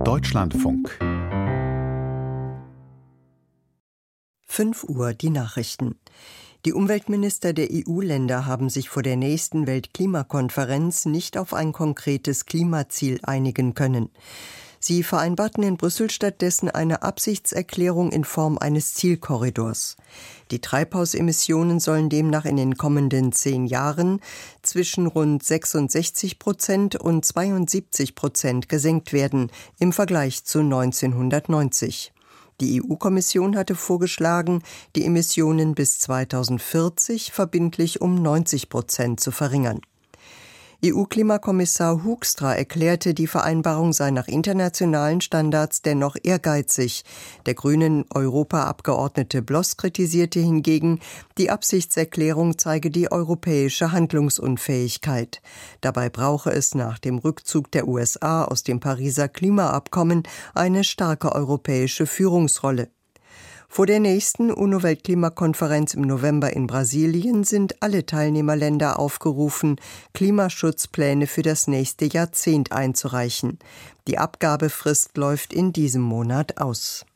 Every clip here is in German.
Deutschlandfunk. 5 Uhr die Nachrichten. Die Umweltminister der EU-Länder haben sich vor der nächsten Weltklimakonferenz nicht auf ein konkretes Klimaziel einigen können. Sie vereinbarten in Brüssel stattdessen eine Absichtserklärung in Form eines Zielkorridors. Die Treibhausemissionen sollen demnach in den kommenden 10 Jahren zwischen rund 66% und 72% gesenkt werden im Vergleich zu 1990. Die EU-Kommission hatte vorgeschlagen, die Emissionen bis 2040 verbindlich um 90% zu verringern. EU-Klimakommissar Hoekstra erklärte, die Vereinbarung sei nach internationalen Standards dennoch ehrgeizig. Der grünen Europaabgeordnete Bloss kritisierte hingegen, die Absichtserklärung zeige die europäische Handlungsunfähigkeit. Dabei brauche es nach dem Rückzug der USA aus dem Pariser Klimaabkommen eine starke europäische Führungsrolle. Vor der nächsten UNO-Weltklimakonferenz im November in Brasilien sind alle Teilnehmerländer aufgerufen, Klimaschutzpläne für das nächste Jahrzehnt einzureichen. Die Abgabefrist läuft in diesem Monat aus.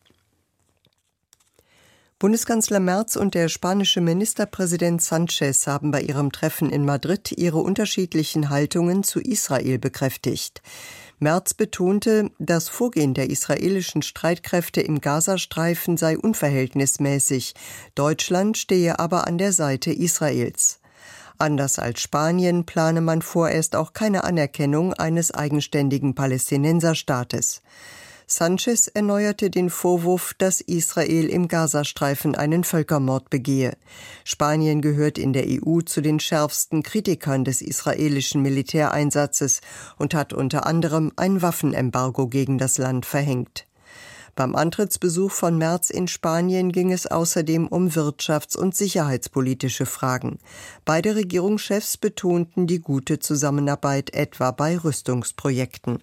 Bundeskanzler Merz und der spanische Ministerpräsident Sánchez haben bei ihrem Treffen in Madrid ihre unterschiedlichen Haltungen zu Israel bekräftigt. Merz betonte, das Vorgehen der israelischen Streitkräfte im Gazastreifen sei unverhältnismäßig. Deutschland stehe aber an der Seite Israels. Anders als Spanien plane man vorerst auch keine Anerkennung eines eigenständigen Palästinenserstaates. Sánchez erneuerte den Vorwurf, dass Israel im Gazastreifen einen Völkermord begehe. Spanien gehört in der EU zu den schärfsten Kritikern des israelischen Militäreinsatzes und hat unter anderem ein Waffenembargo gegen das Land verhängt. Beim Antrittsbesuch von Merz in Spanien ging es außerdem um wirtschafts- und sicherheitspolitische Fragen. Beide Regierungschefs betonten die gute Zusammenarbeit etwa bei Rüstungsprojekten.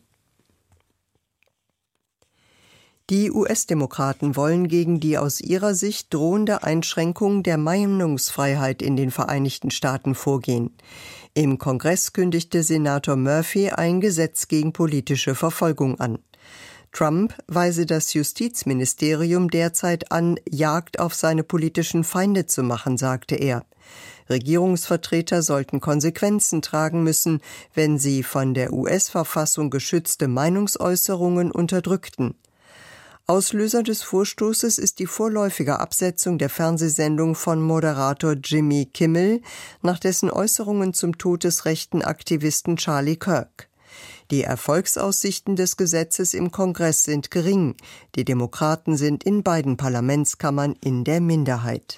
Die US-Demokraten wollen gegen die aus ihrer Sicht drohende Einschränkung der Meinungsfreiheit in den Vereinigten Staaten vorgehen. Im Kongress kündigte Senator Murphy ein Gesetz gegen politische Verfolgung an. Trump weise das Justizministerium derzeit an, Jagd auf seine politischen Feinde zu machen, sagte er. Regierungsvertreter sollten Konsequenzen tragen müssen, wenn sie von der US-Verfassung geschützte Meinungsäußerungen unterdrückten. Auslöser des Vorstoßes ist die vorläufige Absetzung der Fernsehsendung von Moderator Jimmy Kimmel nach dessen Äußerungen zum todesrechten Aktivisten Charlie Kirk. Die Erfolgsaussichten des Gesetzes im Kongress sind gering. Die Demokraten sind in beiden Parlamentskammern in der Minderheit.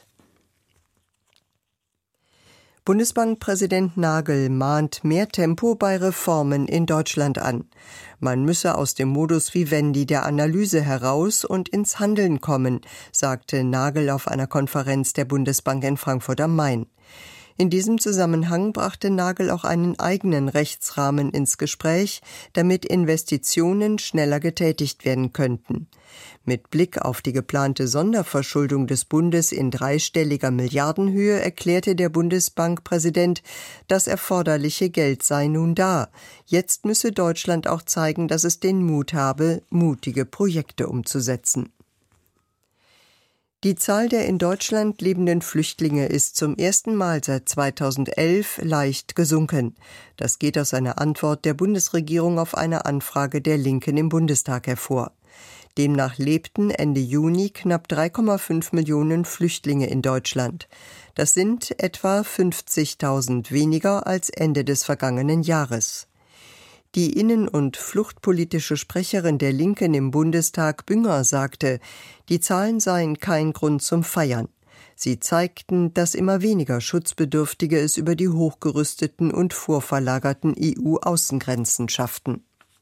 Bundesbankpräsident Nagel mahnt mehr Tempo bei Reformen in Deutschland an. Man müsse aus dem Modus Vivendi der Analyse heraus und ins Handeln kommen, sagte Nagel auf einer Konferenz der Bundesbank in Frankfurt am Main. In diesem Zusammenhang brachte Nagel auch einen eigenen Rechtsrahmen ins Gespräch, damit Investitionen schneller getätigt werden könnten. Mit Blick auf die geplante Sonderverschuldung des Bundes in dreistelliger Milliardenhöhe erklärte der Bundesbankpräsident, das erforderliche Geld sei nun da. Jetzt müsse Deutschland auch zeigen, dass es den Mut habe, mutige Projekte umzusetzen. Die Zahl der in Deutschland lebenden Flüchtlinge ist zum ersten Mal seit 2011 leicht gesunken. Das geht aus einer Antwort der Bundesregierung auf eine Anfrage der Linken im Bundestag hervor. Demnach lebten Ende Juni knapp 3,5 Millionen Flüchtlinge in Deutschland. Das sind etwa 50.000 weniger als Ende des vergangenen Jahres. Die innen- und fluchtpolitische Sprecherin der Linken im Bundestag, Bünger, sagte, die Zahlen seien kein Grund zum Feiern. Sie zeigten, dass immer weniger Schutzbedürftige es über die hochgerüsteten und vorverlagerten EU-Außengrenzen schafften.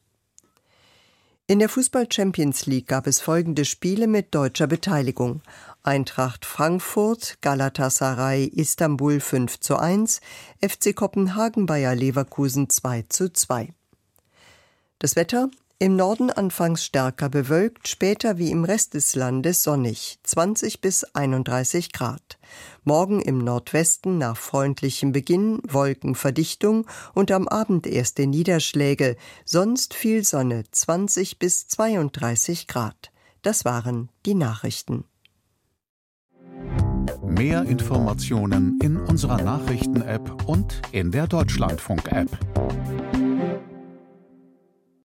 In der Fußball-Champions League gab es folgende Spiele mit deutscher Beteiligung. Eintracht Frankfurt, Galatasaray Istanbul 5:1, FC Kopenhagen Bayer Leverkusen 2:2. Das Wetter: Im Norden anfangs stärker bewölkt, später wie im Rest des Landes sonnig, 20 bis 31 Grad. Morgen im Nordwesten nach freundlichem Beginn Wolkenverdichtung und am Abend erste Niederschläge, sonst viel Sonne, 20 bis 32 Grad. Das waren die Nachrichten. Mehr Informationen in unserer Nachrichten-App und in der Deutschlandfunk-App.